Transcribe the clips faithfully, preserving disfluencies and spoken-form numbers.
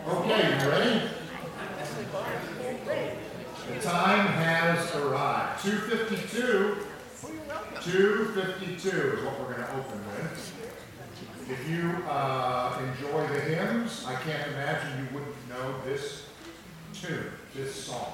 Okay, you ready? The time has arrived. two fifty-two. two fifty-two is what we're going to open with. If you uh, enjoy the hymns, I can't imagine you wouldn't know this tune, this song.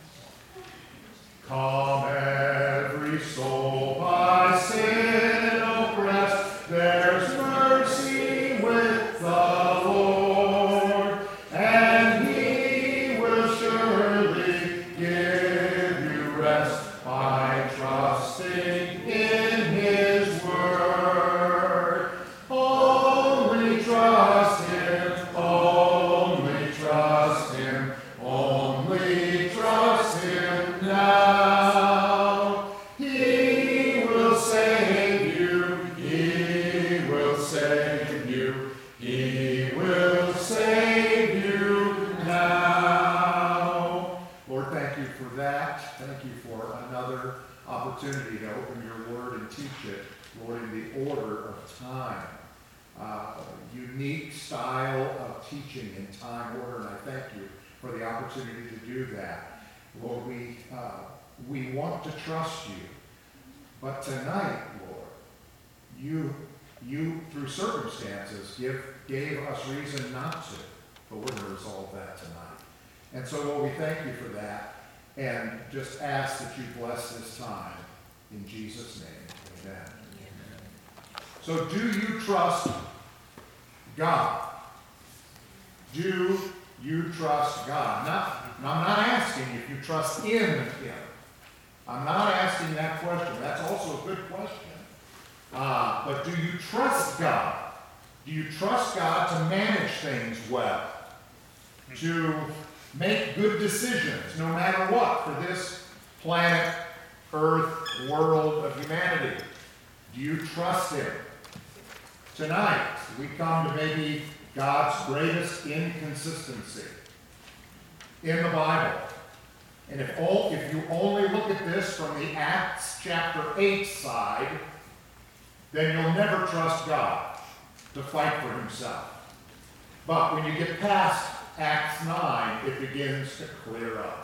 Come every soul by sin oppressed, there's mercy with the Lord, and He will surely give you rest by trusting in His word. Only trust Him, only trust Him, only trust Him now. Opportunity to open your word and teach it, Lord, in the order of time. Uh, unique style of teaching in time order, and I thank you for the opportunity to do that. Lord, we, uh, we want to trust you, but tonight, Lord, you, you through circumstances, give, gave us reason not to, but we're going to resolve that tonight. And so, Lord, we thank you for that, and just ask that you bless this time. In Jesus' name, amen. Amen. So do you trust God? Do you trust God? Not, I'm not asking if you trust in Him. I'm not asking that question. That's also a good question. Uh, but do you trust God? Do you trust God to manage things well? To make good decisions, no matter what, for this planet, earth, world of humanity? Do you trust Him? Tonight, we come to maybe God's greatest inconsistency in the Bible. And if, all, if you only look at this from the Acts chapter eight side, then you'll never trust God to fight for Himself. But when you get past Acts nine, it begins to clear up.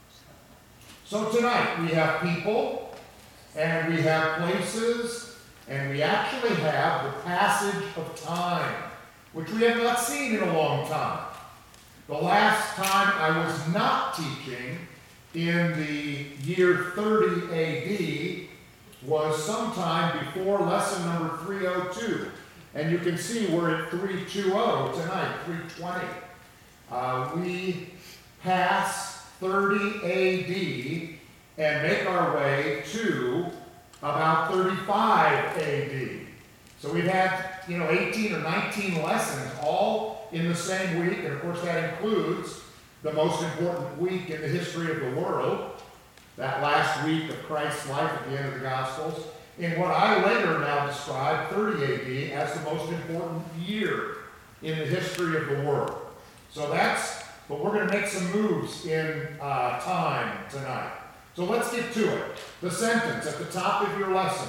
So tonight we have people, and we have places, and we actually have the passage of time, which we have not seen in a long time. The last time I was not teaching in the year thirty A D was sometime before lesson number three oh two. And you can see we're at three twenty tonight, three twenty. Uh, we pass thirty A D and make our way to about thirty-five A D. So we've had, you know, eighteen or nineteen lessons all in the same week, and of course that includes the most important week in the history of the world, that last week of Christ's life at the end of the Gospels, in what I later now describe, thirty A D, as the most important year in the history of the world. So that's, but we're going to make some moves in uh, time tonight. So let's get to it. The sentence at the top of your lesson.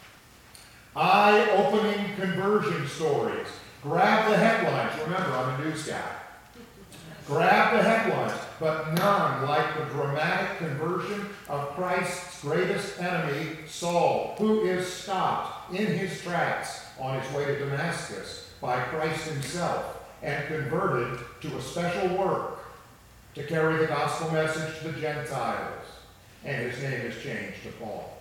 Eye-opening conversion stories. Grab the headlines. Remember, I'm a news guy. Grab the headlines, but none like the dramatic conversion of Christ's greatest enemy, Saul, who is stopped in his tracks on his way to Damascus by Christ Himself and converted to a special work to carry the gospel message to the Gentiles. And his name is changed to Paul.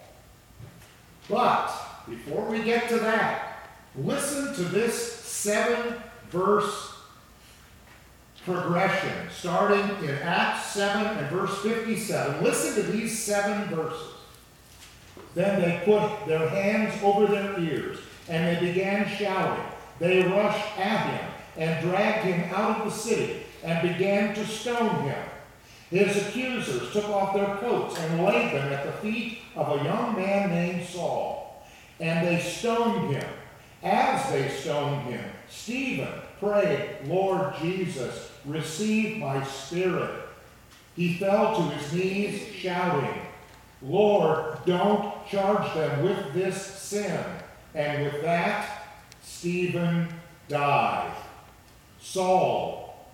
But before we get to that, listen to this seven-verse progression, starting in Acts seven and verse fifty-seven. Listen to these seven verses. Then they put their hands over their ears, and they began shouting. They rushed at him and dragged him out of the city and began to stone him. His accusers took off their coats and laid them at the feet of a young man named Saul, and they stoned him. As they stoned him, Stephen prayed, "Lord Jesus, receive my spirit." He fell to his knees, shouting, "Lord, don't charge them with this sin." And with that, Stephen died. Saul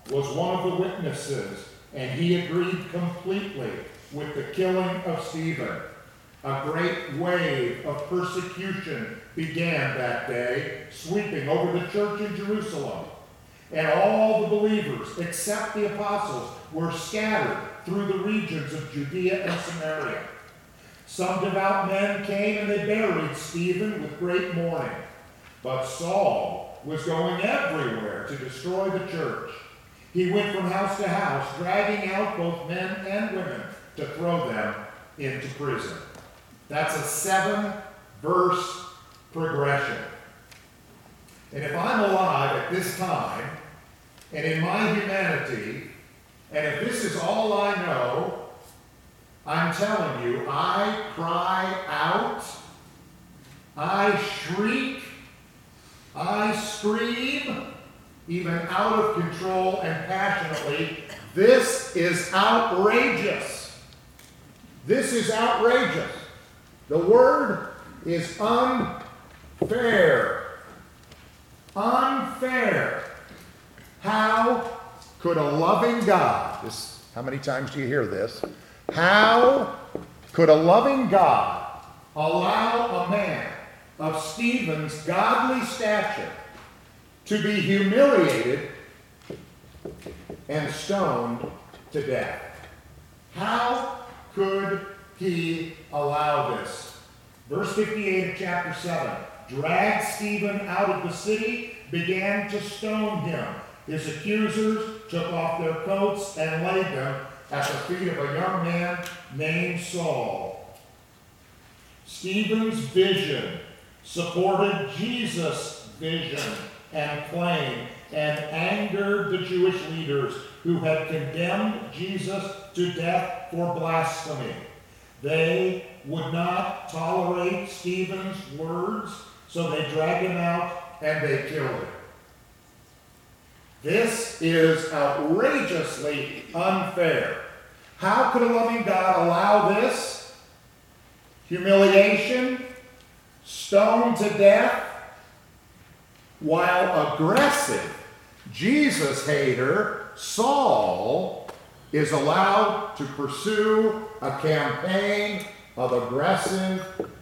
was one of the witnesses, and he agreed completely with the killing of Stephen. A great wave of persecution began that day, sweeping over the church in Jerusalem. And all the believers, except the apostles, were scattered through the regions of Judea and Samaria. Some devout men came and they buried Stephen with great mourning. But Saul was going everywhere to destroy the church. He went from house to house, dragging out both men and women to throw them into prison. That's a seven-verse progression. And if I'm alive at this time, and in my humanity, and if this is all I know, I'm telling you, I cry out, I shriek, I scream, even out of control and passionately. This is outrageous. This is outrageous. The word is unfair. Unfair. How could a loving God, this, how many times do you hear this? How could a loving God allow a man of Stephen's godly stature to be humiliated and stoned to death? How could he allow this? Verse fifty-eight of chapter seven. Dragged Stephen out of the city, began to stone him. His accusers took off their coats and laid them at the feet of a young man named Saul. Stephen's vision supported Jesus' vision and claim and angered the Jewish leaders who had condemned Jesus to death for blasphemy. They would not tolerate Stephen's words, so they dragged him out and they killed him. This is outrageously unfair. How could a loving God allow this? Humiliation, stoned to death, while aggressive Jesus hater Saul is allowed to pursue a campaign of aggressive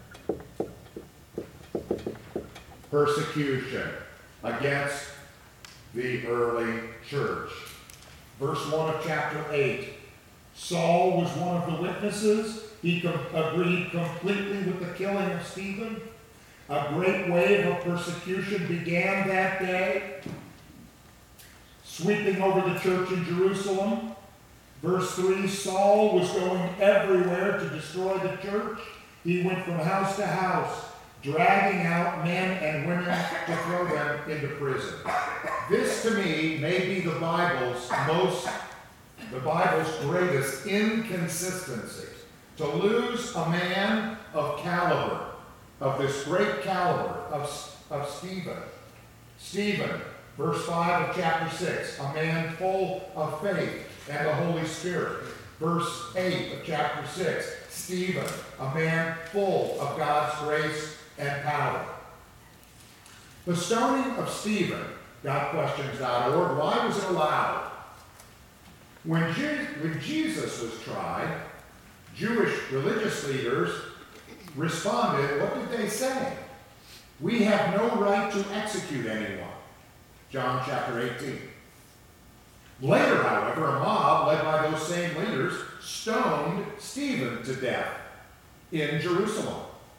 persecution against the early church. Verse one of chapter eight. Saul was one of the witnesses. He com- agreed completely with the killing of Stephen. A great wave of persecution began that day, sweeping over the church in Jerusalem. Verse three, Saul was going everywhere to destroy the church. He went from house to house, dragging out men and women to throw them into prison. This, to me, may be the Bible's most, the Bible's greatest inconsistency. To lose a man of caliber, of this great caliber of, of Stephen. Stephen, verse five of chapter six, a man full of faith and the Holy Spirit. Verse eight of chapter six, Stephen, a man full of God's grace and power. The stoning of Stephen, got questions dot org, why was it allowed? When, Je- when Jesus was tried, Jewish religious leaders responded, what did they say? We have no right to execute anyone. John chapter eighteen. Later, however, a mob led by those same leaders stoned Stephen to death in Jerusalem.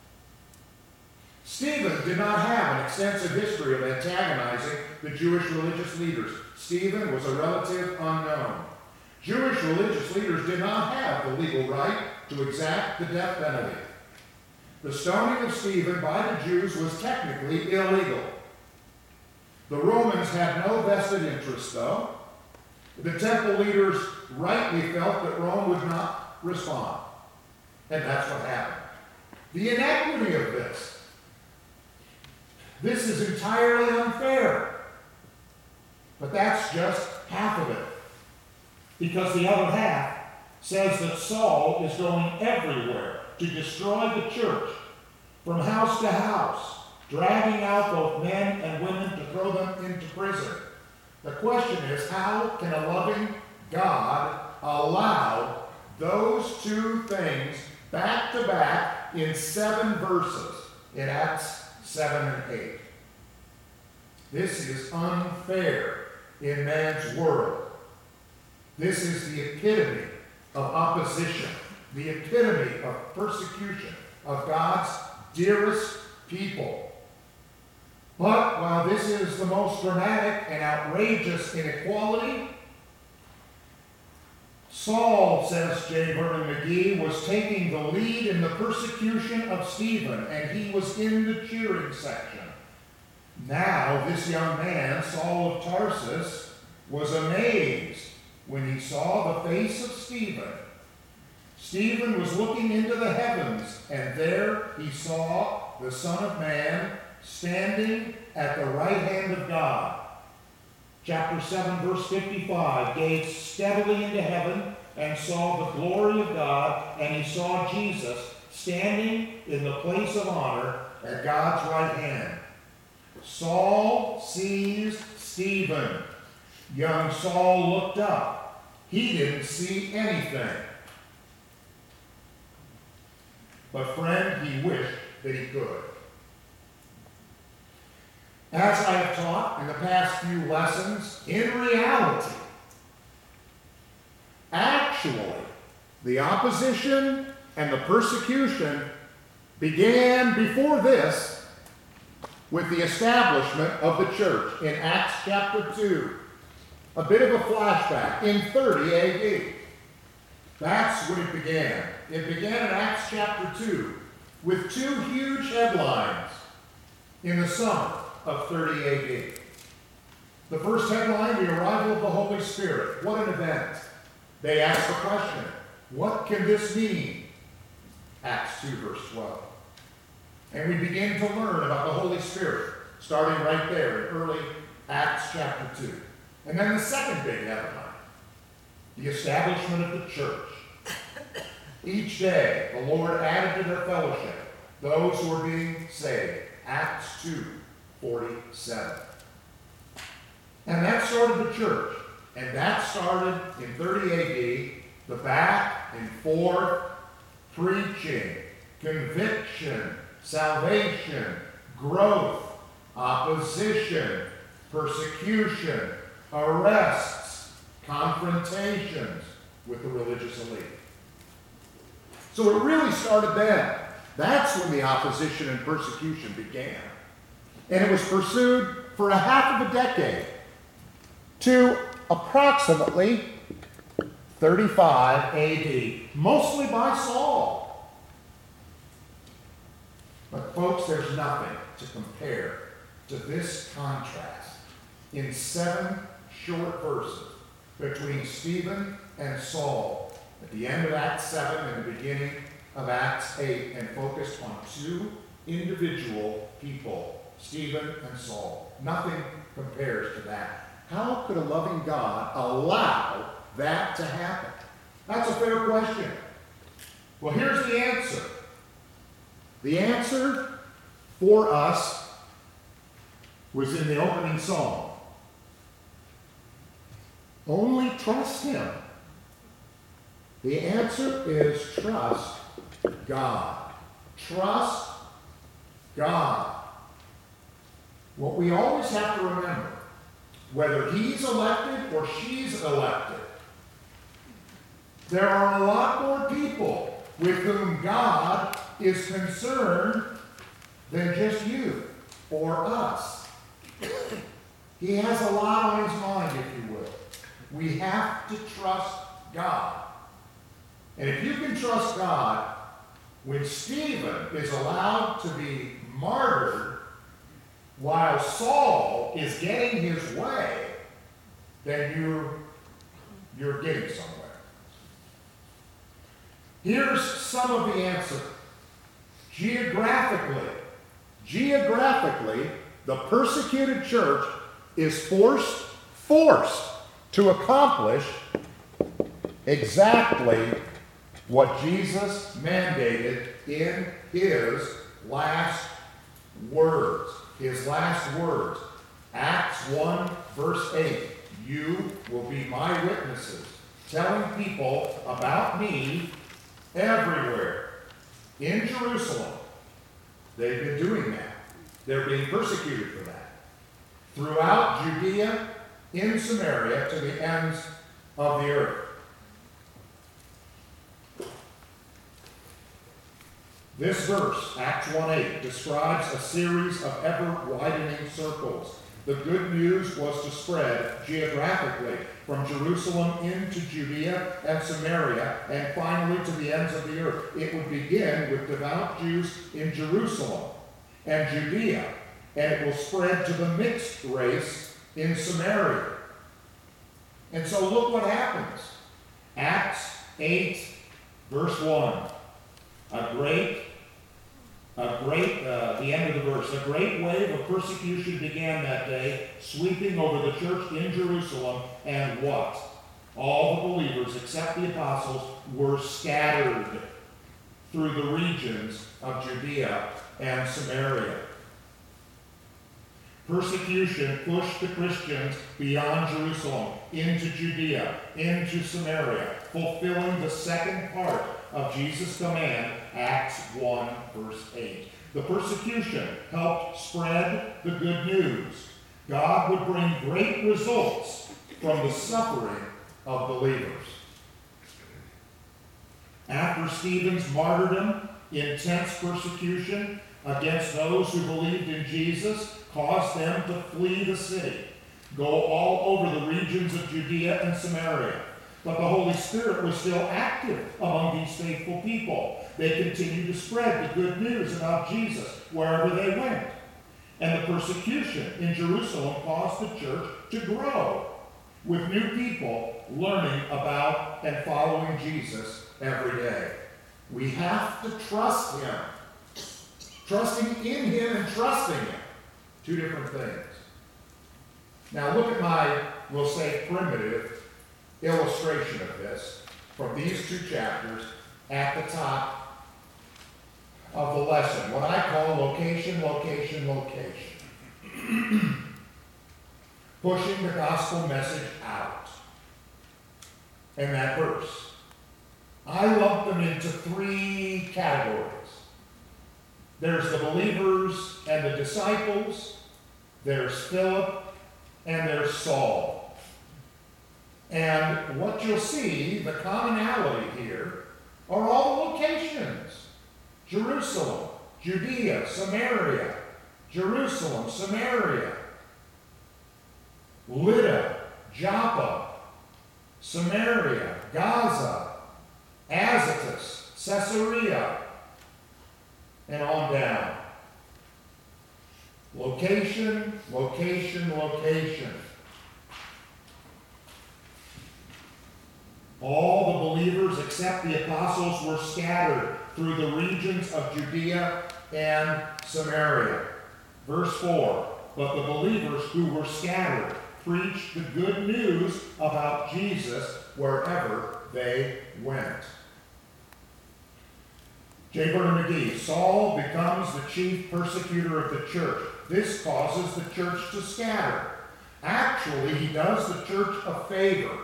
Stephen did not have an extensive history of antagonizing the Jewish religious leaders. Stephen was a relative unknown. Jewish religious leaders did not have the legal right to exact the death penalty. The stoning of Stephen by the Jews was technically illegal. The Romans had no vested interest, though. The temple leaders rightly felt that Rome would not respond. And that's what happened. The inequity of this. This is entirely unfair. But that's just half of it. Because the other half says that Saul is going everywhere to destroy the church, from house to house, dragging out both men and women to throw them into prison. The question is, how can a loving God allow those two things back to back in seven verses in Acts seven and eight? This is unfair in man's world. This is the epitome of opposition, the epitome of persecution of God's dearest people. But while this is the most dramatic and outrageous inequality, Saul, says J. Vernon McGee, was taking the lead in the persecution of Stephen, and he was in the cheering section. Now, this young man, Saul of Tarsus, was amazed when he saw the face of Stephen. Stephen was looking into the heavens, and there he saw the Son of Man standing at the right hand of God. Chapter seven, verse fifty-five, gazed steadily into heaven and saw the glory of God, and he saw Jesus standing in the place of honor at God's right hand. Saul sees Stephen. Young Saul looked up. He didn't see anything. But friend, he wished that he could. As I have taught in the past few lessons, in reality, actually, the opposition and the persecution began before this with the establishment of the church in Acts chapter two. A bit of a flashback in thirty A D. That's when it began. It began in Acts chapter two with two huge headlines in the summer of thirty A D. The first headline, the arrival of the Holy Spirit. What an event. They asked the question, what can this mean? Acts two, verse twelve. And we begin to learn about the Holy Spirit, starting right there in early Acts chapter two. And then the second big headline, the establishment of the church. Each day, the Lord added to their fellowship those who were being saved. Acts two, forty-seven. And that started the church. And that started in thirty A D, the back and forth preaching, conviction, salvation, growth, opposition, persecution, arrests, confrontations with the religious elite. So it really started then. That's when the opposition and persecution began. And it was pursued for a half of a decade to approximately thirty-five A D, mostly by Saul. But folks, there's nothing to compare to this contrast in seven short verses between Stephen and Saul at the end of Acts seven and the beginning of Acts eight, and focused on two individual people, Stephen and Saul. Nothing compares to that. How could a loving God allow that to happen? That's a fair question. Well, here's the answer. The answer for us was in the opening song. Only trust him. The answer is trust God. Trust God. What we always have to remember, whether he's elected or she's elected, there are a lot more people with whom God is concerned than just you or us. He has a lot on his mind, if you will. We have to trust God. And if you can trust God, when Stephen is allowed to be martyred while Saul is getting his way, then you're, you're getting somewhere. Here's some of the answer. Geographically, geographically, the persecuted church is forced, forced to accomplish exactly what Jesus mandated in his last words. His last words. Acts one, verse eight. You will be my witnesses, telling people about me everywhere. In Jerusalem, they've been doing that. They're being persecuted for that. Throughout Judea, in Samaria, to the ends of the earth. This verse, Acts one eight, describes a series of ever-widening circles. The good news was to spread geographically from Jerusalem into Judea and Samaria, and finally to the ends of the earth. It would begin with devout Jews in Jerusalem and Judea, and it will spread to the mixed race in Samaria. And so look what happens. Acts eight, verse one. A great, a great, uh, the end of the verse, a great wave of persecution began that day, sweeping over the church in Jerusalem, and what? All the believers, except the apostles, were scattered through the regions of Judea and Samaria. Persecution pushed the Christians beyond Jerusalem, into Judea, into Samaria, fulfilling the second part of Jesus' command, Acts one, verse eight. The persecution helped spread the good news. God would bring great results from the suffering of believers. After Stephen's martyrdom, intense persecution against those who believed in Jesus caused them to flee the city, go all over the regions of Judea and Samaria. But the Holy Spirit was still active among these faithful people. They continued to spread the good news about Jesus wherever they went. And the persecution in Jerusalem caused the church to grow, with new people learning about and following Jesus every day. We have to trust him. Trusting in him and trusting him. Two different things. Now look at my, we'll say, primitive illustration of this from these two chapters at the top of the lesson. What I call location, location, location. Pushing the gospel message out. In that verse. I lump them into three categories. There's the believers and the disciples. There's Philip and there's Saul. And what you'll see, the commonality here, are all the locations. Jerusalem, Judea, Samaria, Jerusalem, Samaria, Lydda, Joppa, Samaria, Gaza, Azotus, Caesarea, and on down. Location, location, location. All the believers except the apostles were scattered through the regions of Judea and Samaria. Verse four, but the believers who were scattered preached the good news about Jesus wherever they went. J. Vernon McGee, Saul becomes the chief persecutor of the church. This causes the church to scatter. Actually, he does the church a favor.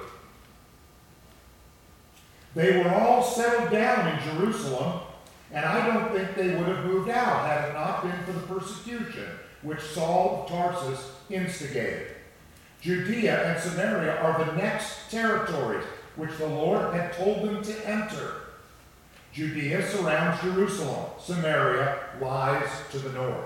They were all settled down in Jerusalem, and I don't think they would have moved out had it not been for the persecution which Saul of Tarsus instigated. Judea and Samaria are the next territories which the Lord had told them to enter. Judea surrounds Jerusalem. Samaria lies to the north.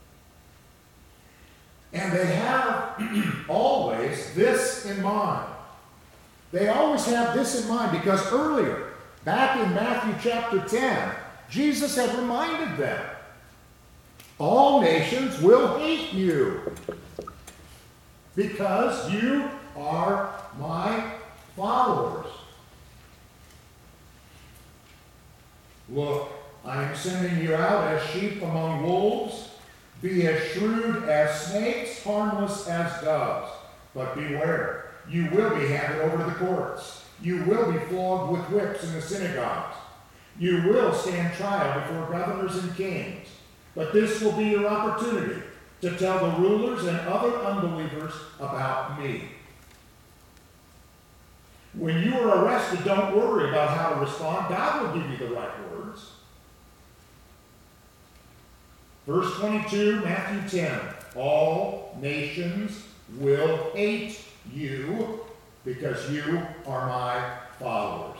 And they have always this in mind. They always have this in mind because earlier, back in Matthew chapter ten, Jesus had reminded them, all nations will hate you because you are my followers. Look, I am sending you out as sheep among wolves. Be as shrewd as snakes, harmless as doves. But beware, you will be handed over to the courts. You will be flogged with whips in the synagogues. You will stand trial before governors and kings. But this will be your opportunity to tell the rulers and other unbelievers about me. When you are arrested, don't worry about how to respond. God will give you the right words. Verse twenty-two, Matthew ten. All nations will hate you because you are my followers.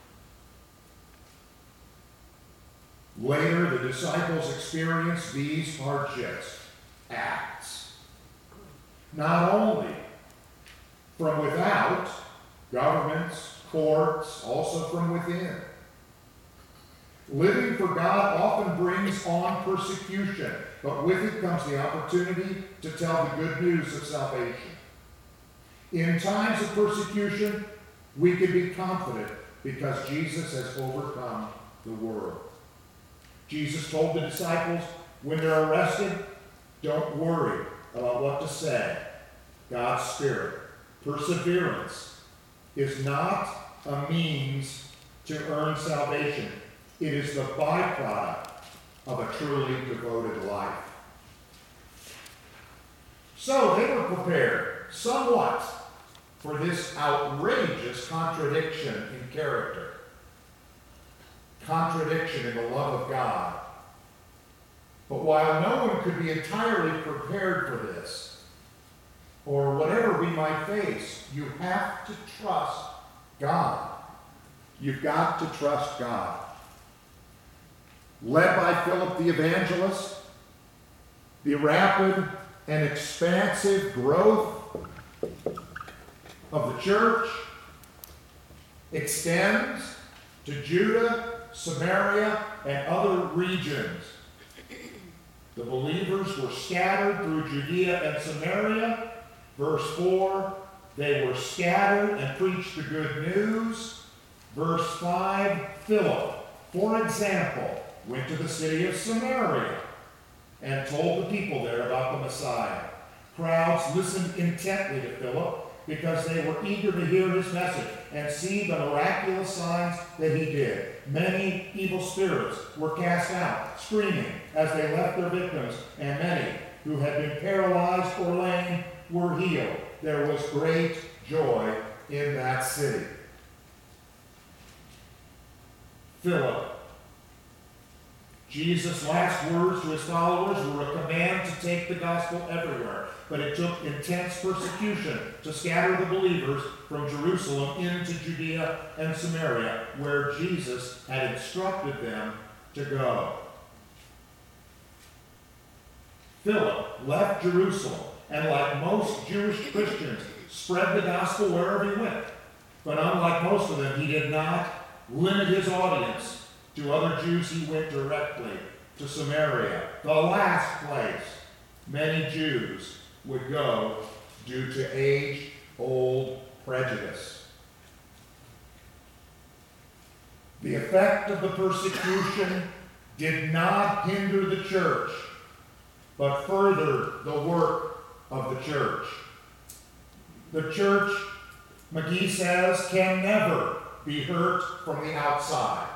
Later, the disciples experienced these hardships, acts. Not only from without, governments, courts, also from within. Living for God often brings on persecution, but with it comes the opportunity to tell the good news of salvation. In times of persecution, we can be confident because Jesus has overcome the world. Jesus told the disciples when they're arrested, don't worry about what to say. God's Spirit, perseverance, is not a means to earn salvation. It is the byproduct of a truly devoted life. So they were prepared somewhat for this outrageous contradiction in character, contradiction in the love of God. But while no one could be entirely prepared for this, or whatever we might face, you have to trust God. You've got to trust God. Led by Philip the evangelist, the rapid and expansive growth of the church extends to Judah, Samaria, and other regions. The believers were scattered through Judea and Samaria. Verse four, they were scattered and preached the good news. Verse five, Philip, for example, went to the city of Samaria and told the people there about the Messiah. Crowds listened intently to Philip because they were eager to hear his message and see the miraculous signs that he did. Many evil spirits were cast out, screaming as they left their victims, and many who had been paralyzed or lame were healed. There was great joy in that city. Philip. Jesus' last words to his followers were a command to take the gospel everywhere, but it took intense persecution to scatter the believers from Jerusalem into Judea and Samaria, where Jesus had instructed them to go. Philip left Jerusalem, and like most Jewish Christians, spread the gospel wherever he went. But unlike most of them, he did not limit his audience to other Jews. He went directly to Samaria, the last place many Jews would go due to age-old prejudice. The effect of the persecution did not hinder the church, but furthered the work of the church. The church, McGee says, can never be hurt from the outside.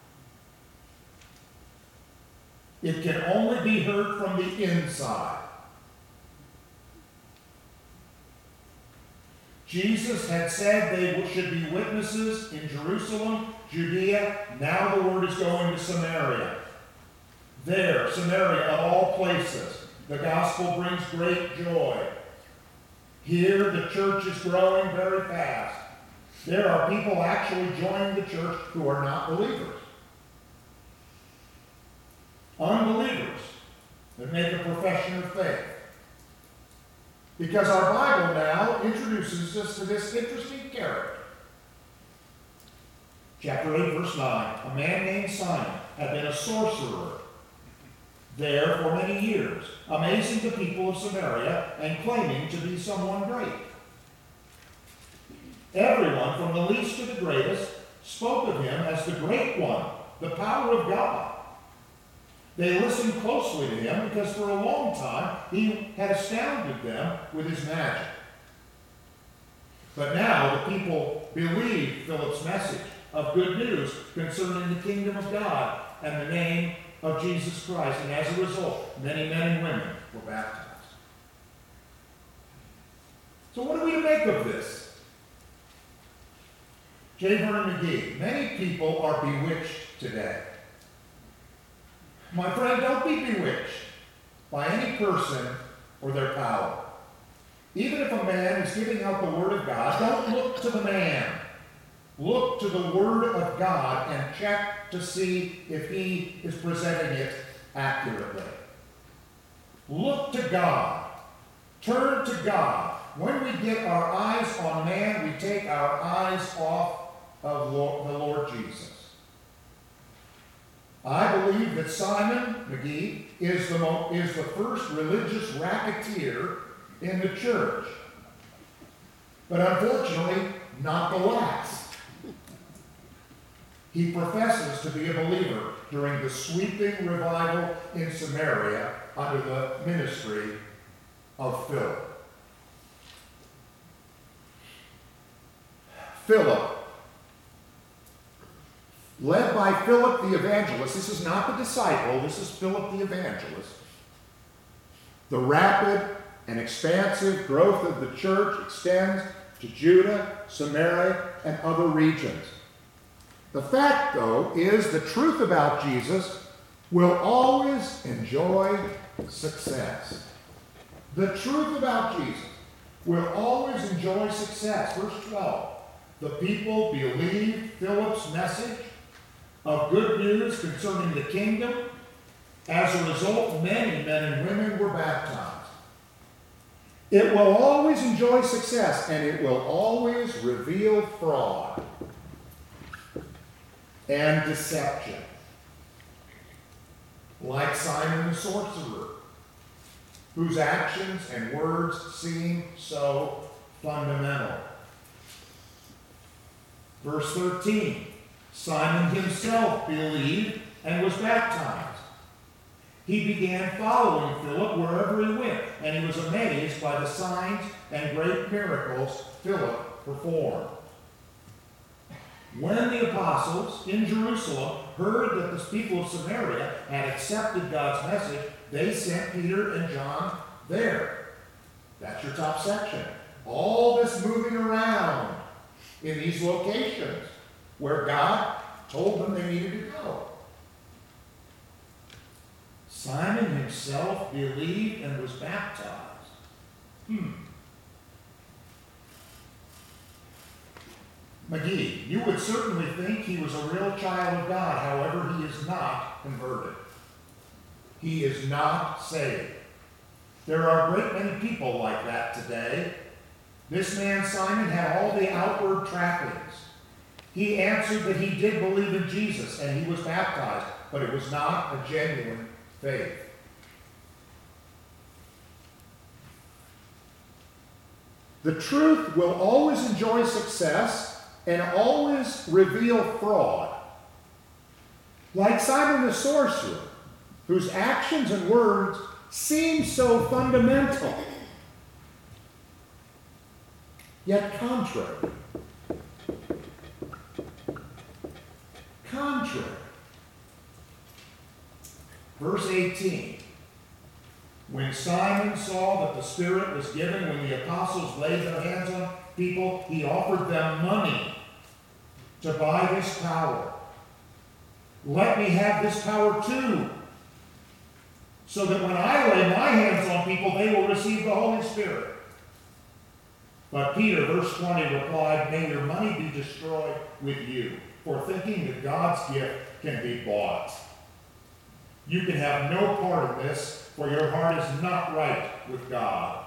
It can only be hurt from the inside. Jesus had said they should be witnesses in Jerusalem, Judea. Now the word is going to Samaria. There, Samaria, of all places, the gospel brings great joy. Here, the church is growing very fast. There are people actually joining the church who are not believers. Unbelievers that make a profession of faith. Because our Bible now introduces us to this interesting character. Chapter eight, verse nine. A man named Simon had been a sorcerer there for many years, amazing the people of Samaria and claiming to be someone great. Everyone, from the least to the greatest, spoke of him as the great one, the power of God. They listened closely to him because for a long time he had astounded them with his magic. But now the people believed Philip's message of good news concerning the kingdom of God and the name of Jesus Christ. And as a result, many men and women were baptized. So what are we to make of this? J. Vernon McGee, many people are bewitched today. My friend, don't be bewitched by any person or their power. Even if a man is giving out the Word of God, don't look to the man. Look to the Word of God and check to see if he is presenting it accurately. Look to God. Turn to God. When we get our eyes on man, we take our eyes off of Lord, the Lord Jesus. I believe that Simon McGee is the, mo- is the first religious racketeer in the church. But unfortunately, not the last. He professes to be a believer during the sweeping revival in Samaria under the ministry of Philip. Philip, led by Philip the evangelist, this is not the disciple, this is Philip the evangelist. The rapid and expansive growth of the church extends to Judah, Samaria, and other regions. The fact, though, is the truth about Jesus will always enjoy success. The truth about Jesus will always enjoy success. Verse twelve. The people believed Philip's message of good news concerning the kingdom. As a result, many men and women were baptized. It will always enjoy success, and it will always reveal fraud and deception. Like Simon the sorcerer, whose actions and words seem so fundamental. Verse thirteen, Simon himself believed and was baptized. He began following Philip wherever he went, and he was amazed by the signs and great miracles Philip performed. When the apostles in Jerusalem heard that the people of Samaria had accepted God's message, they sent Peter and John there. That's your top section. All this moving around in these locations where God told them they needed to go. Simon himself believed and was baptized. Hmm. McGee, you would certainly think he was a real child of God. However, he is not converted. He is not saved. There are a great many people like that today. This man, Simon, had all the outward trappings. He answered that he did believe in Jesus and he was baptized, but it was not a genuine faith. The truth will always enjoy success and always reveal fraud. Like Simon the sorcerer, whose actions and words seem so fundamental, yet contrary. Contrary. Verse eighteen. When Simon saw that the Spirit was given when the apostles laid their hands on people, he offered them money to buy this power. Let me have this power too, so that when I lay my hands on people, they will receive the Holy Spirit. But Peter, verse twenty, replied, may your money be destroyed with you, for thinking that God's gift can be bought. You can have no part in this, for your heart is not right with God.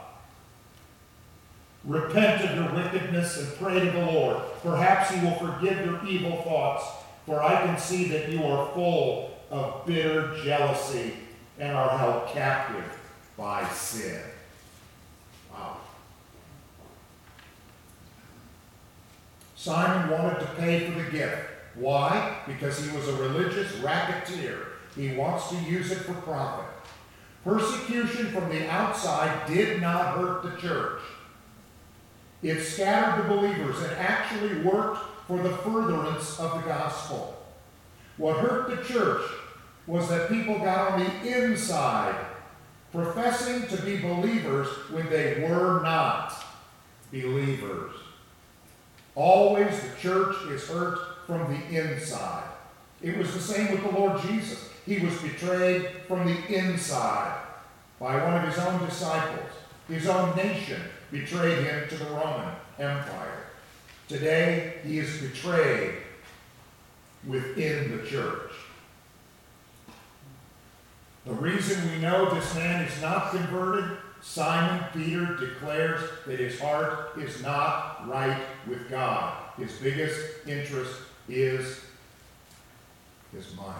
Repent of your wickedness and pray to the Lord. Perhaps he will forgive your evil thoughts, for I can see that you are full of bitter jealousy and are held captive by sin. Wow. Simon wanted to pay for the gift. Why? Because he was a religious racketeer. He wants to use it for profit. Persecution from the outside did not hurt the church. It scattered the believers and actually worked for the furtherance of the gospel. What hurt the church was that people got on the inside, professing to be believers when they were not believers. Always the church is hurt from the inside. It was the same with the Lord Jesus. He was betrayed from the inside by one of his own disciples. His own nation betrayed him to the Roman Empire. Today, he is betrayed within the church. The reason we know this man is not converted, Simon Peter declares that his heart is not right with God. His biggest interest is his mind.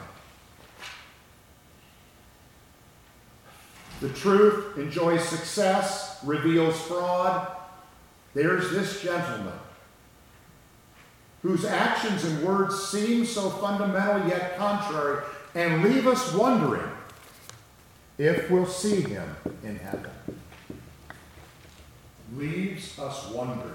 The truth enjoys success, reveals fraud. There's this gentleman whose actions and words seem so fundamental yet contrary and leave us wondering if we'll see him in heaven. Leaves us wondering.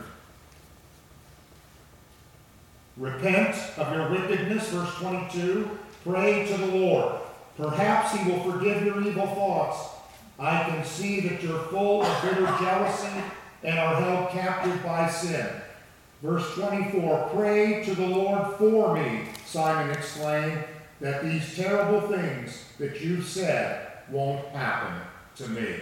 Repent of your wickedness, verse twenty-two. Pray to the Lord. Perhaps he will forgive your evil thoughts. I can see that you're full of bitter jealousy and are held captive by sin. Verse twenty-four, pray to the Lord for me, Simon exclaimed, that these terrible things that you've said won't happen to me.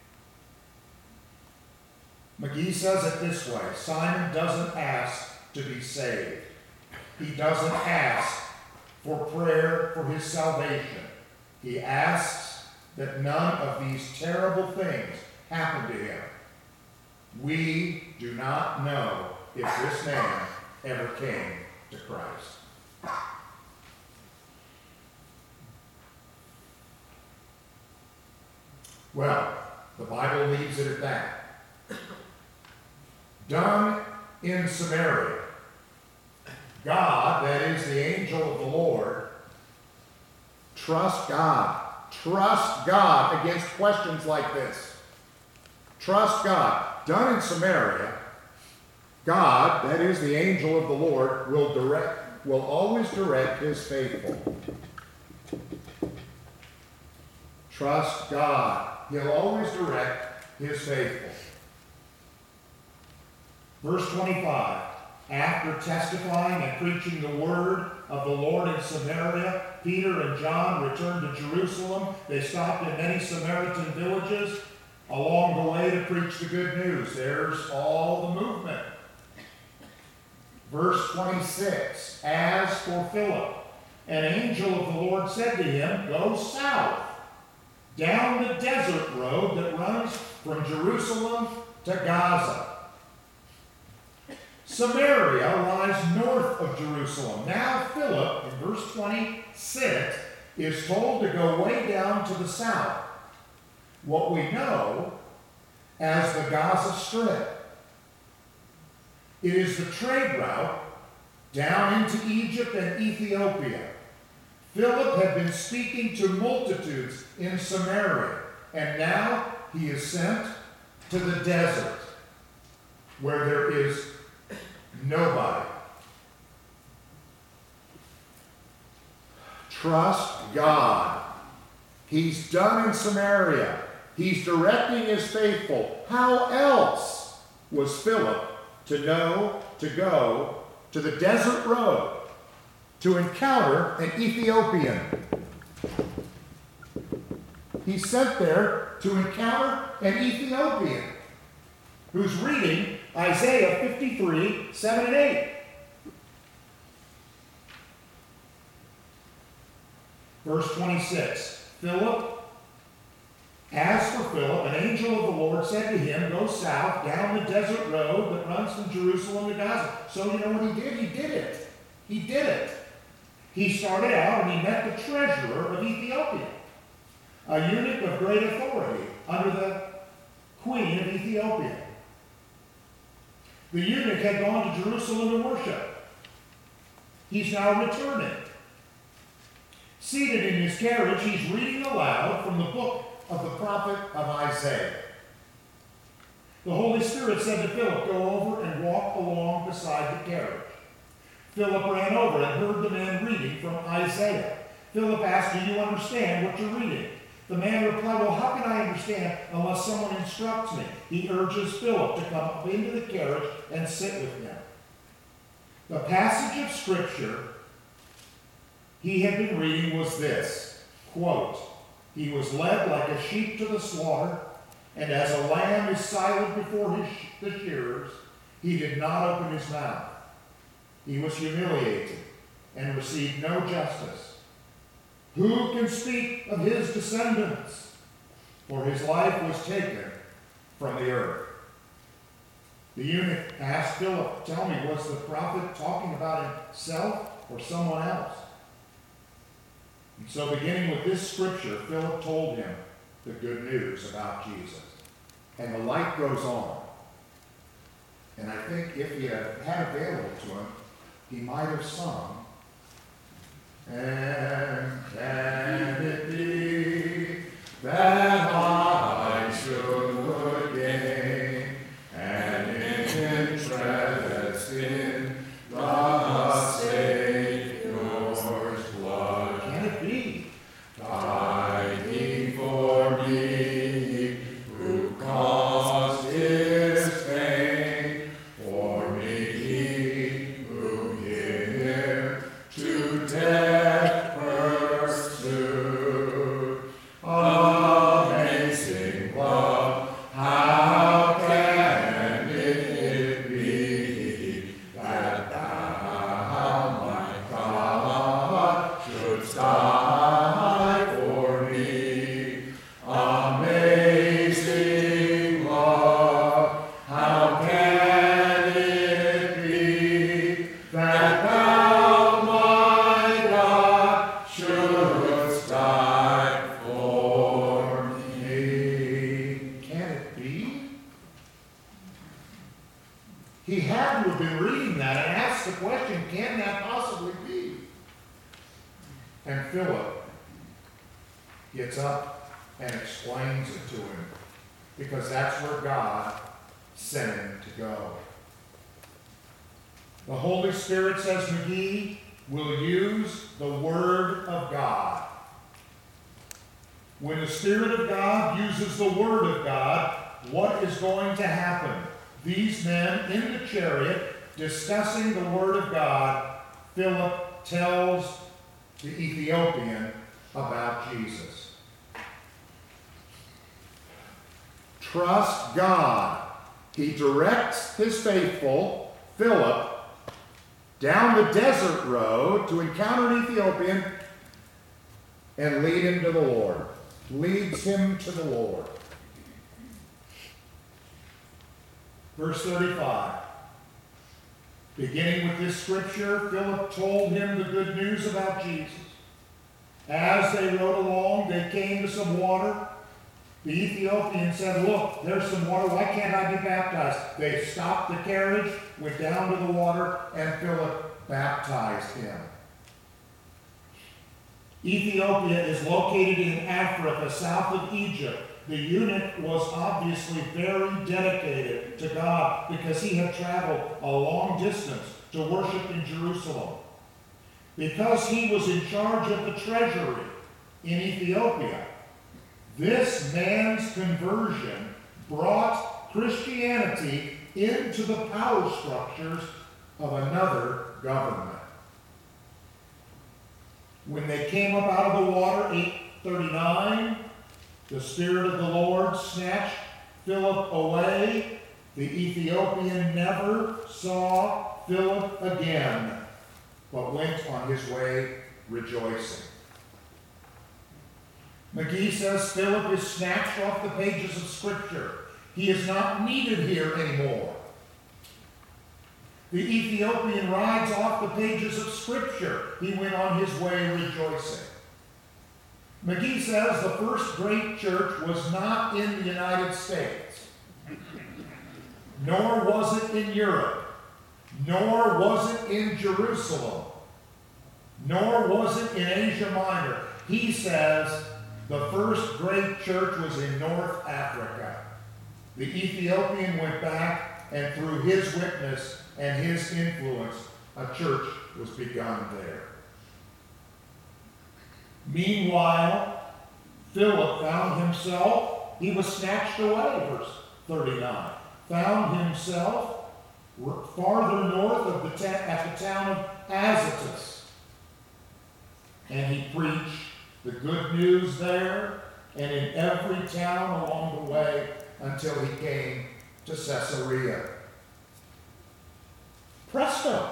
McGee says it this way: Simon doesn't ask to be saved. He doesn't ask for prayer for his salvation. He asks that none of these terrible things happen to him. We do not know if this man ever came to Christ. Well, the Bible leaves it at that. Done in Samaria. God, that is the angel of the Lord, trust God. Trust God against questions like this. Trust God. Done in Samaria, God, that is the angel of the Lord, will direct, will always direct his faithful. Trust God. He'll always direct his faithful. Verse twenty-five, after testifying and preaching the word of the Lord in Samaria, Peter and John returned to Jerusalem. They stopped in many Samaritan villages along the way to preach the good news. There's all the movement. Verse twenty-six, as for Philip, an angel of the Lord said to him, go south, down the desert road that runs from Jerusalem to Gaza. Samaria lies north of Jerusalem. Now Philip, in verse twenty-six, is told to go way down to the south, what we know as the Gaza Strip. It is the trade route down into Egypt and Ethiopia. Philip had been speaking to multitudes in Samaria, and now he is sent to the desert, where there is nobody. Trust God. He's done in Samaria. He's directing his faithful. How else was Philip to know to go to the desert road to encounter an Ethiopian? He's sent there to encounter an Ethiopian who's reading Isaiah fifty-three, seven and eight. Verse twenty-six, Philip, as for Philip, an angel of the Lord said to him, go south down the desert road that runs from Jerusalem to Gaza. So you know what he did? He did it. He did it. He started out and he met the treasurer of Ethiopia, a eunuch of great authority under the queen of Ethiopia. The eunuch had gone to Jerusalem to worship. He's now returning. Seated in his carriage, he's reading aloud from the book of the prophet of Isaiah. The Holy Spirit said to Philip, go over and walk along beside the carriage. Philip ran over and heard the man reading from Isaiah. Philip asked, do you understand what you're reading? The man replied, well, how can I understand unless someone instructs me? He urges Philip to come up into the carriage and sit with him. The passage of Scripture he had been reading was this, quote, "He was led like a sheep to the slaughter, and as a lamb is silent before his, the shearers, he did not open his mouth. He was humiliated and received no justice. Who can speak of his descendants? For his life was taken from the earth." The eunuch asked Philip, "Tell me, was the prophet talking about himself or someone else?" And so beginning with this scripture, Philip told him the good news about Jesus. And the light goes on. And I think if he had had available to him, he might have sung, "And can it be that I should gain an interest in the Savior's blood? Can it be? Dying for me, who caused his pain, for me, who him to death pursued. Amazing love, how can it be that thou, my God, shouldst die for me? Amazing love, how can it be that thou, my God, shouldst die for me? Can it be? He had to have been reading that and asked the question, can that possibly be? And Philip gets up and explains it to him, because that's where God sent him to go. The Holy Spirit, says McGee, will use the Word of God. When the Spirit of God uses the Word of God, what is going to happen? These men in the chariot discussing the Word of God, Philip tells the Ethiopian about Jesus. Trust God. He directs his faithful, Philip, down the desert road to encounter an Ethiopian and lead him to the Lord. Leads him to the Lord. Verse thirty-five. Beginning with this scripture, Philip told him the good news about Jesus. As they rode along, they came to some water. The Ethiopian said, "Look, there's some water. Why can't I be baptized?" They stopped the carriage, went down to the water, and Philip baptized him. Ethiopia is located in Africa, south of Egypt. The eunuch was obviously very dedicated to God because he had traveled a long distance to worship in Jerusalem. Because he was in charge of the treasury in Ethiopia, this man's conversion brought Christianity into the power structures of another government. When they came up out of the water, eight thirty-nine, the Spirit of the Lord snatched Philip away. The Ethiopian never saw Philip again, but went on his way rejoicing. McGee says Philip is snatched off the pages of Scripture. He is not needed here anymore. The Ethiopian rides off the pages of Scripture. He went on his way rejoicing. McGee says the first great church was not in the United States, nor was it in Europe, nor was it in Jerusalem, nor was it in Asia Minor. He says the first great church was in North Africa. The Ethiopian went back, and through his witness and his influence, a church was begun there. Meanwhile, Philip found himself, he was snatched away, verse thirty-nine, found himself farther north of the ta- at the town of Azotus. And he preached the good news there and in every town along the way until he came to Caesarea. Presto.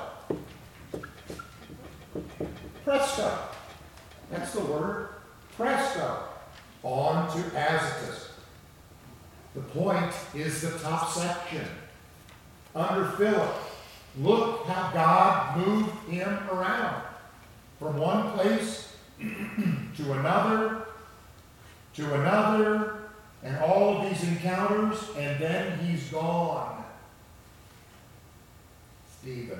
Presto. That's the word. Presto. On to Azotus. The point is the top section. Under Philip, look how God moved him around from one place to another, to another, and all of these encounters, and then he's gone. Stephen.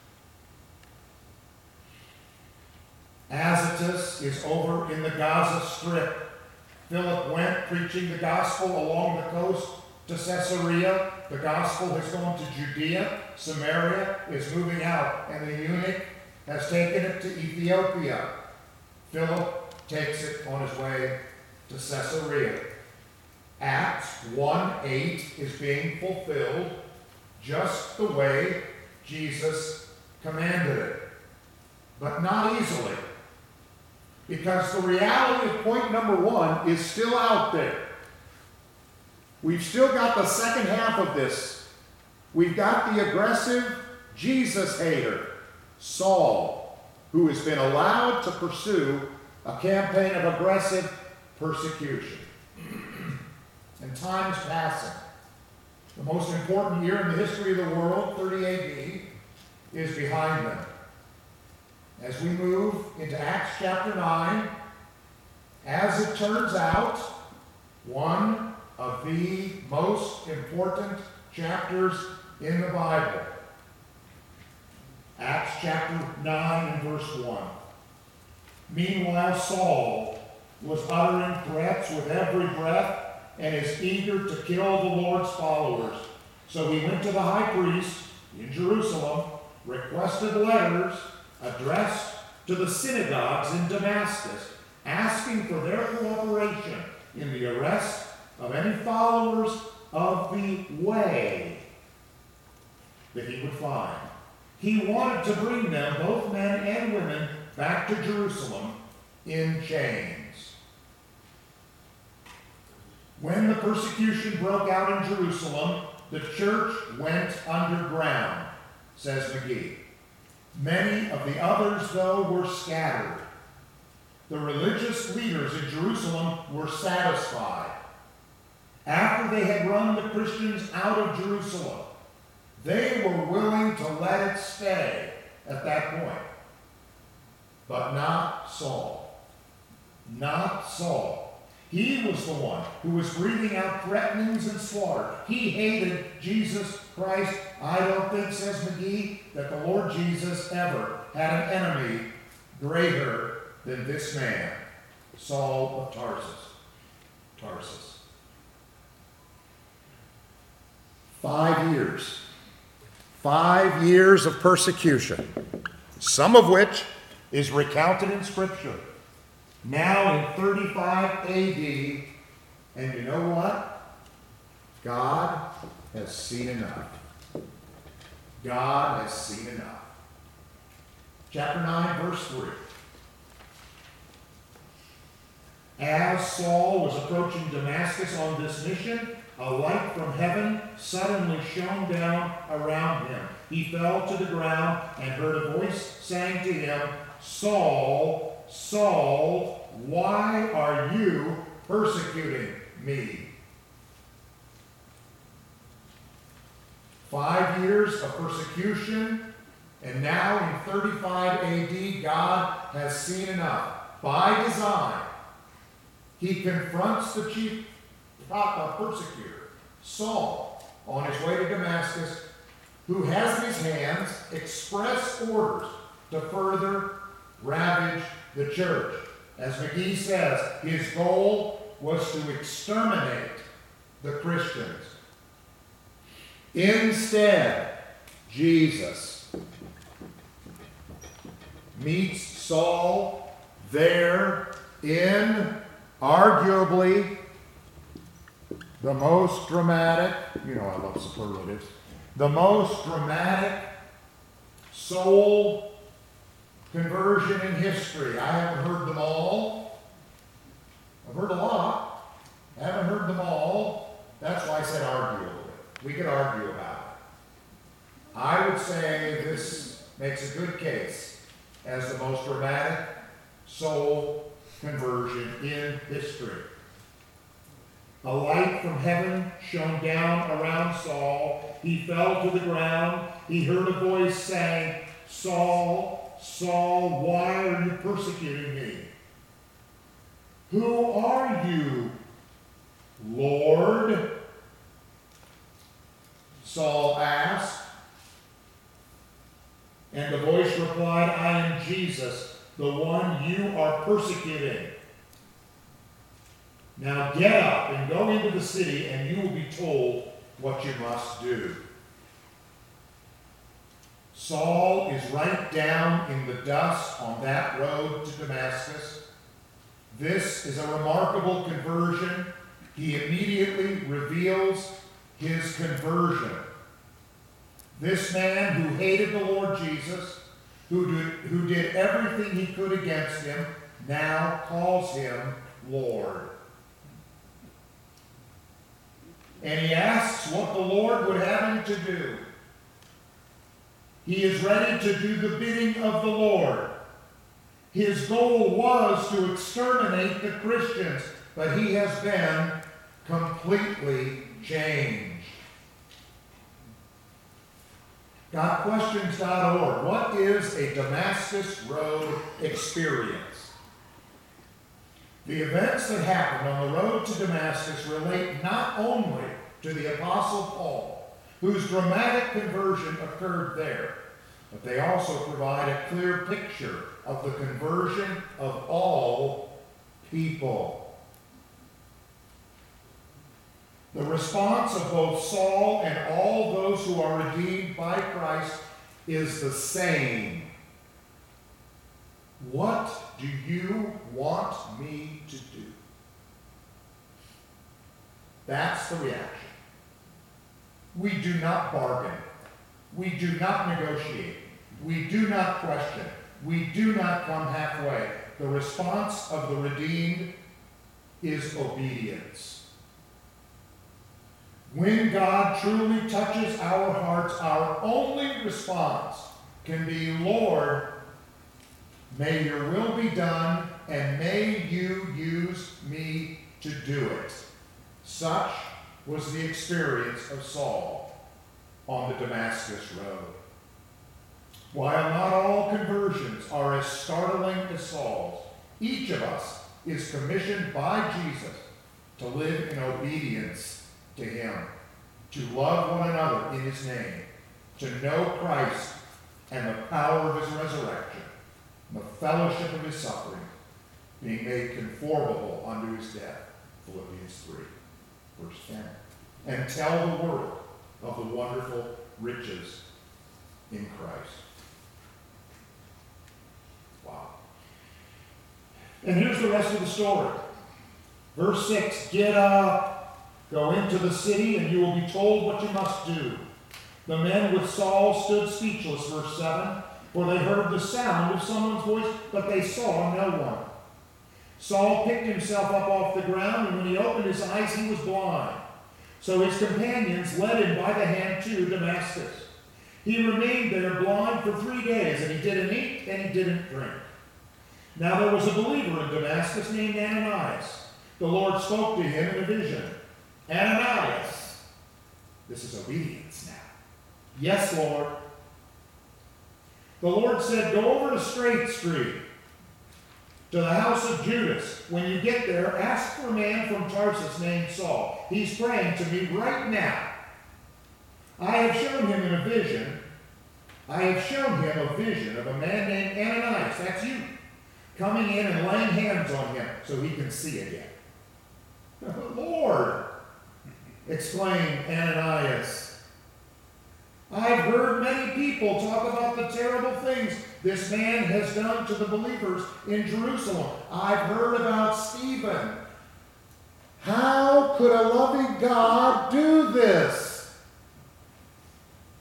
Azotus is over in the Gaza Strip. Philip went preaching the gospel along the coast to Caesarea. The gospel has gone to Judea. Samaria is moving out, and the eunuch has taken it to Ethiopia. Philip takes it on his way to Caesarea. Acts one eight is being fulfilled just the way Jesus commanded it, but not easily. Because the reality of point number one is still out there. We've still got the second half of this. We've got the aggressive Jesus hater, Saul, who has been allowed to pursue a campaign of aggressive persecution. And time is passing. The most important year in the history of the world, thirty A D, is behind them. As we move into Acts chapter nine, as it turns out, one of the most important chapters in the Bible. Acts chapter nine and verse one. Meanwhile, Saul was uttering threats with every breath and is eager to kill the Lord's followers. So he went to the high priest in Jerusalem, requested letters addressed to the synagogues in Damascus, asking for their cooperation in the arrest of any followers of the way that he would find. He wanted to bring them, both men and women, back to Jerusalem in chains. When the persecution broke out in Jerusalem, the church went underground, says McGee. Many of the others, though, were scattered. The religious leaders in Jerusalem were satisfied. After they had run the Christians out of Jerusalem, they were willing to let it stay at that point. But not Saul. Not Saul. He was the one who was breathing out threatenings and slaughter. He hated Jesus Christ. I don't think, says McGee, that the Lord Jesus ever had an enemy greater than this man, Saul of Tarsus. Tarsus. Five years. Five years of persecution, some of which is recounted in Scripture. Now in thirty-five A D, and you know what? God has seen enough. God has seen enough. Chapter nine, verse three. As Saul was approaching Damascus on this mission, a light from heaven suddenly shone down around him. He fell to the ground and heard a voice saying to him, Saul, Saul, why are you persecuting me? Five years of persecution, and now in thirty-five A D, God has seen enough. By design, he confronts the chief persecutor, Saul, on his way to Damascus, who has in his hands express orders to further ravage the church. As McGee says, his goal was to exterminate the Christians. Instead, Jesus meets Saul there in arguably the most dramatic, you know I love superlatives, the most dramatic soul conversion in history. I haven't heard them all. I've heard a lot. I haven't heard them all. That's why I said argue a little bit. We could argue about it. I would say this makes a good case as the most dramatic soul conversion in history. A light from heaven shone down around Saul. He fell to the ground. He heard a voice saying, Saul, Saul, why are you persecuting me? Who are you, Lord? Saul asked. And the voice replied, I am Jesus, the one you are persecuting. Now get up and go into the city, and you will be told what you must do. Saul is right down in the dust on that road to Damascus. This is a remarkable conversion. He immediately reveals his conversion. This man who hated the Lord Jesus, who did, who did everything he could against him, now calls him Lord. And he asks what the Lord would have him to do. He is ready to do the bidding of the Lord. His goal was to exterminate the Christians, but he has been completely changed. got questions dot org. What is a Damascus Road experience? The events that happened on the road to Damascus relate not only to the Apostle Paul, whose dramatic conversion occurred there, but they also provide a clear picture of the conversion of all people. The response of both Saul and all those who are redeemed by Christ is the same. What do you want me to do? That's the reaction. We do not bargain. We do not negotiate. We do not question. We do not come halfway. The response of the redeemed is obedience. When God truly touches our hearts, our only response can be, Lord, may your will be done, and may you use me to do it. Such was the experience of Saul on the Damascus Road. While not all conversions are as startling as Saul's, each of us is commissioned by Jesus to live in obedience to him, to love one another in his name, to know Christ and the power of his resurrection, the fellowship of his suffering, being made conformable unto his death, Philippians three, verse ten, and tell the world of the wonderful riches in Christ. Wow. And here's the rest of the story. Verse six, get up, go into the city, and you will be told what you must do. The men with Saul stood speechless, verse seven, for they heard the sound of someone's voice, but they saw no one. Saul picked himself up off the ground, and when he opened his eyes, he was blind. So his companions led him by the hand to Damascus. He remained there blind for three days, and he didn't eat and he didn't drink. Now there was a believer in Damascus named Ananias. The Lord spoke to him in a vision. Ananias. This is obedience now. Yes, Lord. The Lord said, go over to Straight Street, to the house of Judas. When you get there, ask for a man from Tarsus named Saul. He's praying to me right now. I have shown him in a vision. I have shown him a vision of a man named Ananias. That's you. Coming in and laying hands on him so he can see again. Lord, exclaimed Ananias, I've heard many people talk about the terrible things this man has done to the believers in Jerusalem. I've heard about Stephen. How could a loving God do this?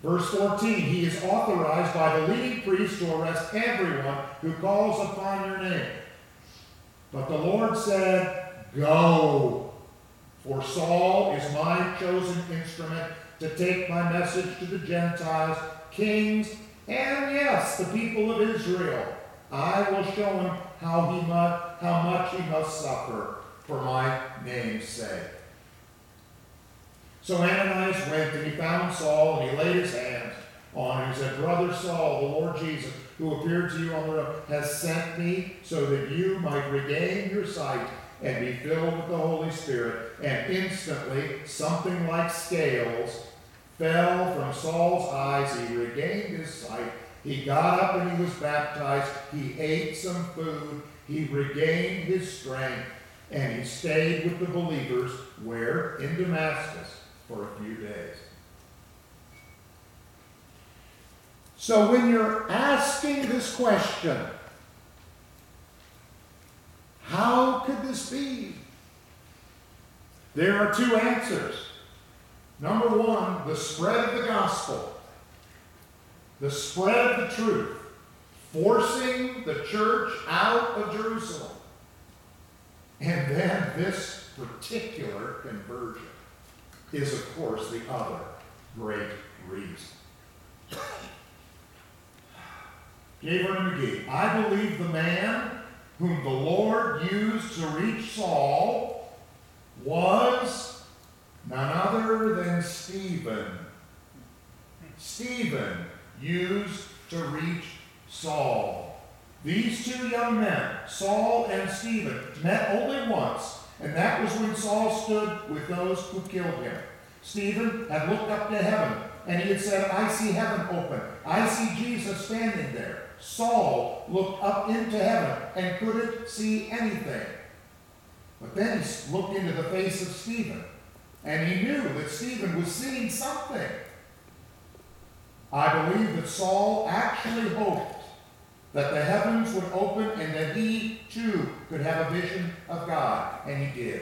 Verse fourteen, he is authorized by the leading priest to arrest everyone who calls upon your name. But the Lord said, go, for Saul is my chosen instrument to take my message to the Gentiles, kings, and yes, the people of Israel. I will show him how he must, how much he must suffer for my name's sake. So Ananias went and he found Saul, and he laid his hands on him and said, Brother Saul, the Lord Jesus, who appeared to you on the road, has sent me so that you might regain your sight and be filled with the Holy Spirit. And instantly something like scales fell from Saul's eyes. He regained his sight. He got up and he was baptized. He ate some food. He regained his strength. And he stayed with the believers where? In Damascus for a few days. So when you're asking this question, how could this be? There are two answers. Number one, the spread of the gospel, the spread of the truth, forcing the church out of Jerusalem. And then this particular conversion is, of course, the other great reason. Gabriel McGee, I believe the man whom the Lord used to reach Saul was none other than Stephen. Stephen used to reach Saul. These two young men, Saul and Stephen, met only once, and that was when Saul stood with those who killed him. Stephen had looked up to heaven, and he had said, I see heaven open. I see Jesus standing there. Saul looked up into heaven and couldn't see anything. But then he looked into the face of Stephen, and he knew that Stephen was seeing something. I believe that Saul actually hoped that the heavens would open and that he too could have a vision of God, and he did.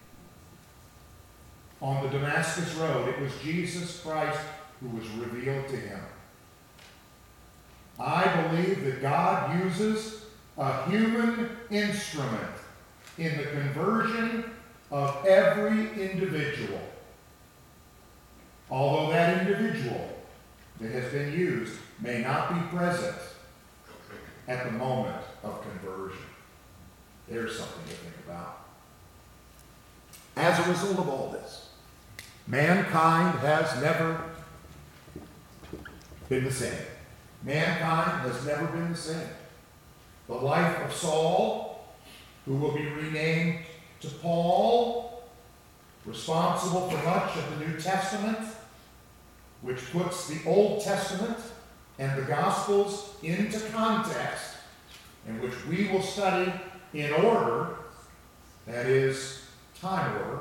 On the Damascus road, it was Jesus Christ who was revealed to him. I believe that God uses a human instrument in the conversion of every individual. Although that individual that has been used may not be present at the moment of conversion. There's something to think about. As a result of all this, mankind has never been the same. Mankind has never been the same. The life of Saul, who will be renamed to Paul, responsible for much of the New Testament, which puts the Old Testament and the Gospels into context, and which we will study in order, that is, time order.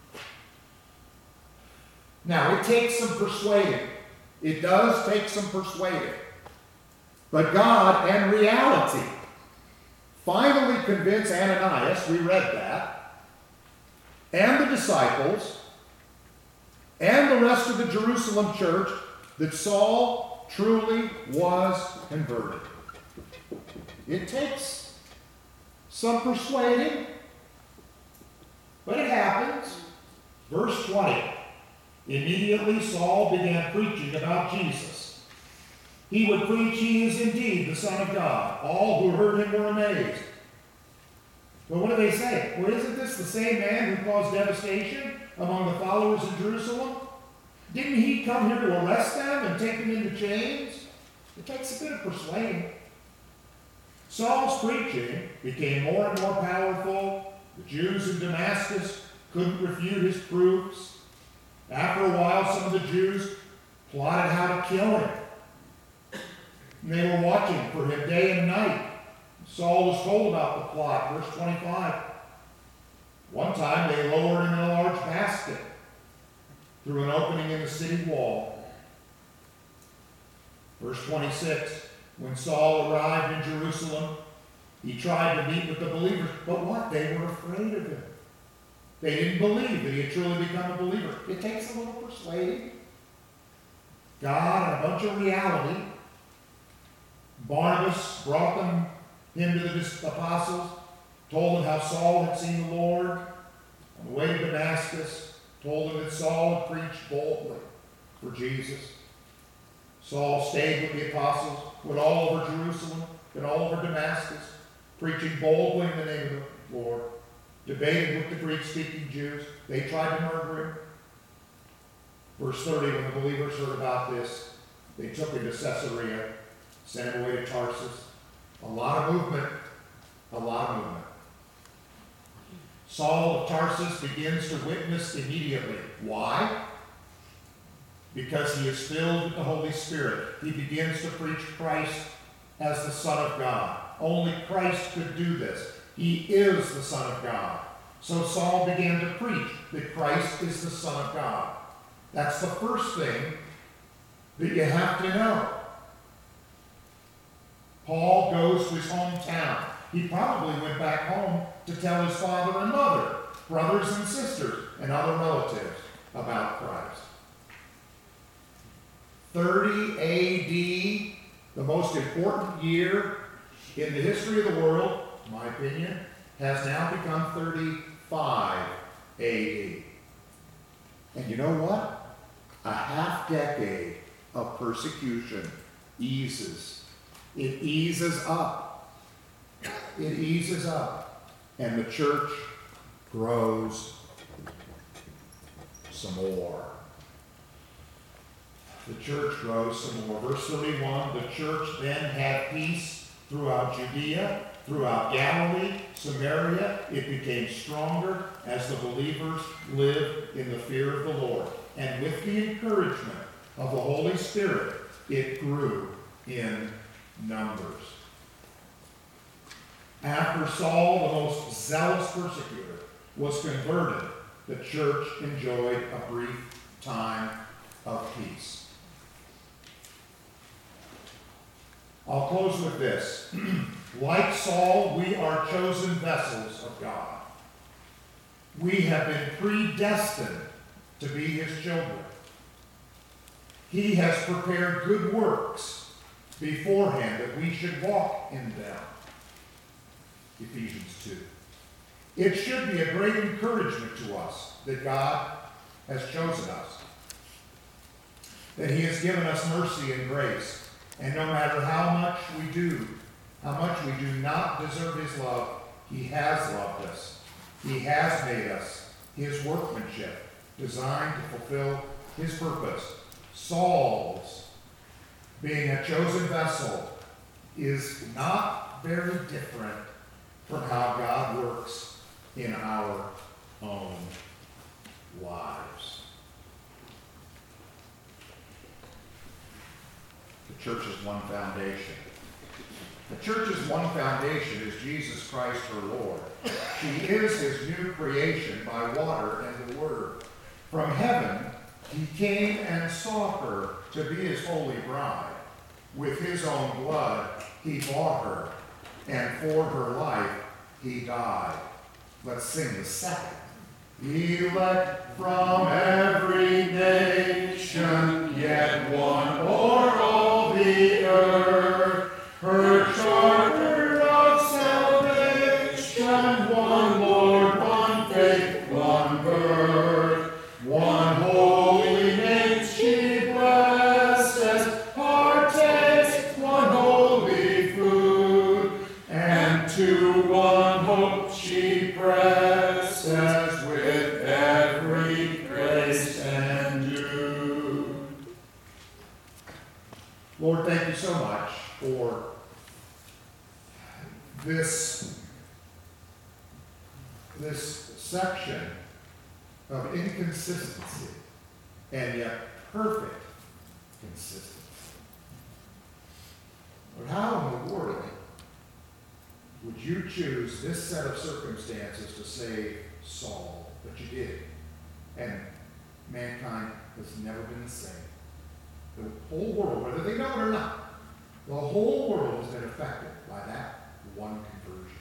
Now, it takes some persuading. It does take some persuading. But God and reality finally convinced Ananias, we read that, and the disciples, and the rest of the Jerusalem church, that Saul truly was converted. It takes some persuading, but it happens. Verse twenty. Immediately Saul began preaching about Jesus. He would preach, he is indeed the Son of God. All who heard him were amazed. But what do they say? Well, isn't this the same man who caused devastation among the followers in Jerusalem? Didn't he come here to arrest them and take them into chains? It takes a bit of persuading. Saul's preaching became more and more powerful. The Jews in Damascus couldn't refute his proofs. After a while, some of the Jews plotted how to kill him. And they were watching for him day and night. Saul was told about the plot, verse twenty-five. One time they lowered him in a large basket through an opening in the city wall. Verse twenty-six, when Saul arrived in Jerusalem, he tried to meet with the believers, but what? They were afraid of him. They didn't believe that he had truly become a believer. It takes a little persuading. God and a bunch of reality. Barnabas brought them, him to the apostles, told them how Saul had seen the Lord on the way to Damascus, told them that Saul had preached boldly for Jesus. Saul stayed with the apostles, went all over Jerusalem, and all over Damascus, preaching boldly in the name of the Lord, debating with the Greek-speaking Jews. They tried to murder him. Verse thirty, when the believers heard about this, they took him to Caesarea, sent him away to Tarsus. A lot of movement, a lot of movement. Saul of Tarsus begins to witness immediately. Why? Because he is filled with the Holy Spirit. He begins to preach Christ as the Son of God. Only Christ could do this. He is the Son of God. So Saul began to preach that Christ is the Son of God. That's the first thing that you have to know. Paul goes to his hometown. He probably went back home to tell his father and mother, brothers and sisters, and other relatives about Christ. thirty A D, the most important year in the history of the world, in my opinion, has now become thirty-five A D. And you know what? A half decade of persecution eases. It eases up. It eases up. And the church grows some more. The church grows some more. Verse thirty-one, the church then had peace throughout Judea, throughout Galilee, Samaria. It became stronger as the believers lived in the fear of the Lord. And with the encouragement of the Holy Spirit, it grew in numbers. After Saul, the most zealous persecutor, was converted, the church enjoyed a brief time of peace. I'll close with this. Like Saul, we are chosen vessels of God. We have been predestined to be his children. He has prepared good works beforehand that we should walk in them. Ephesians two. It should be a great encouragement to us that God has chosen us, that he has given us mercy and grace, and no matter how much we do, how much we do not deserve his love, he has loved us. He has made us his workmanship, designed to fulfill his purpose. Saul's being a chosen vessel is not very different from how God works in our own lives. The church's one foundation. The church's one foundation is Jesus Christ her Lord. She is his new creation by water and the word. From heaven, he came and sought her to be his holy bride. With his own blood, he bought her, and for her life, he died. Let's sing the second. Elect from every nation, yet one o'er all the earth, her charter of salvation, one Lord, one faith, one birth, one holy name she blesses, partakes one holy food, and to one hope she presses with every grace endued. Lord, thank you so much for this, this section of inconsistency and yet perfect consistency. But how in the world would you choose this set of circumstances to save Saul? But you did. And mankind has never been the same. The whole world, whether they know it or not, the whole world has been affected by that one conversion.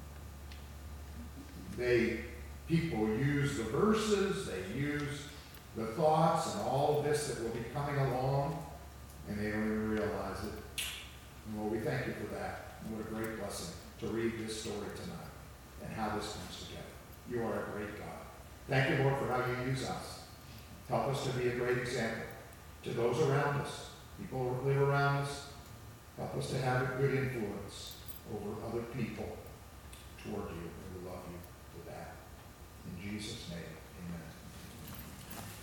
They, people use the verses, they use the thoughts and all of this that will be coming along, and they don't even realize it. And Lord, we thank you for that. And what a great blessing to read this story tonight and how this comes together. You are a great God. Thank you, Lord, for how you use us. Help us to be a great example to those around us, people who live around us. Help us to have a good influence over other people toward you, and we love you for that. In Jesus' name.